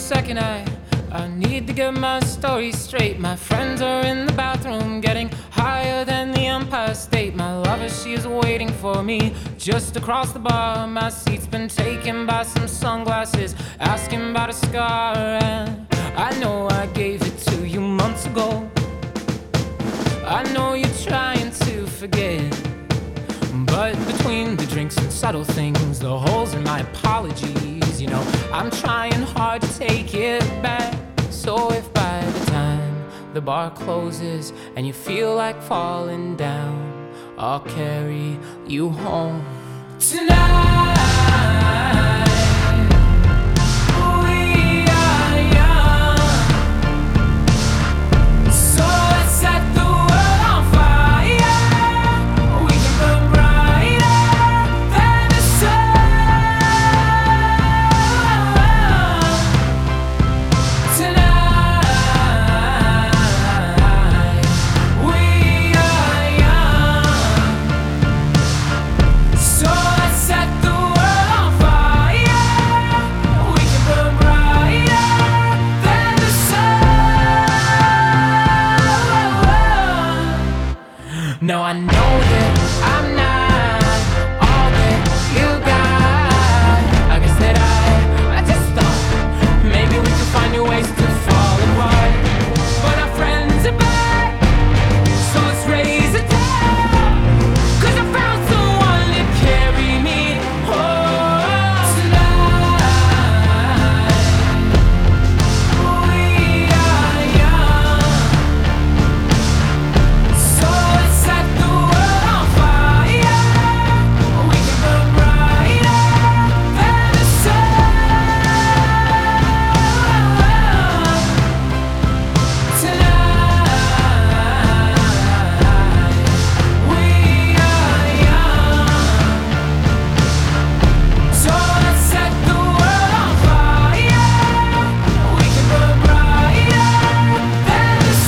second. I need to get my story straight. My friends are in the bathroom, getting higher than the Empire State. My lover, she is waiting for me just across the bar. My seat's been taken by some sunglasses, asking about a scar. And I know I gave it to you months ago. I know you're trying to forget, but between the drinks and subtle things, the holes in my apologies, you know, I'm trying hard to take it back. So if by the time the bar closes and you feel like falling down, I'll carry you home tonight. No, I know that I'm not all that you got. I guess that I just thought maybe we could find new ways to fall apart. But our friends are back, so let's raise a toast, 'cause I found someone to carry me home tonight. We are young, so let's set the world on fire. We can burn brighter than the sun tonight. We are young, so let's set the world on fire. We can burn brighter than the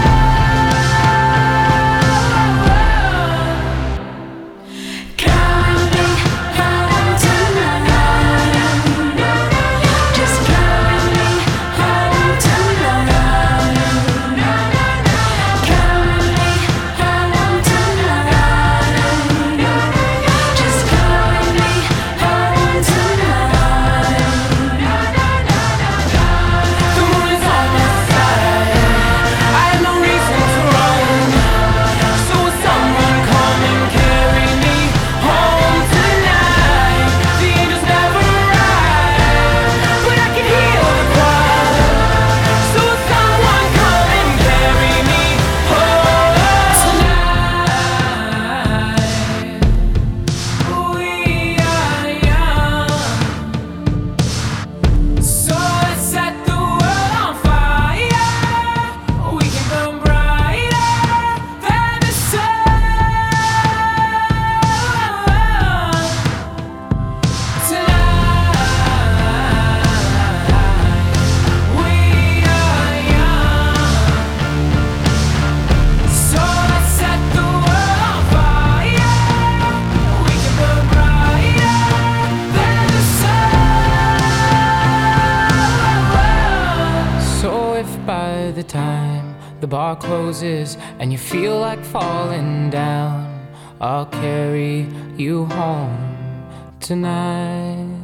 sun. Coming home tonight. Just coming home tonight. Coming home tonight. Just coming home tonight. The moon is on my side. I have no reason to run. So will someone come and carry me home tonight? The angels never arrive, but I can hear the choir. So will someone come and carry me home tonight? We are young, so let's set the world on fire. We can burn brighter than the sun tonight. We are young, so let's set the world on fire. We can burn brighter than the sun. So if by the time the bar closes and you feel like falling down, I'll carry you home tonight.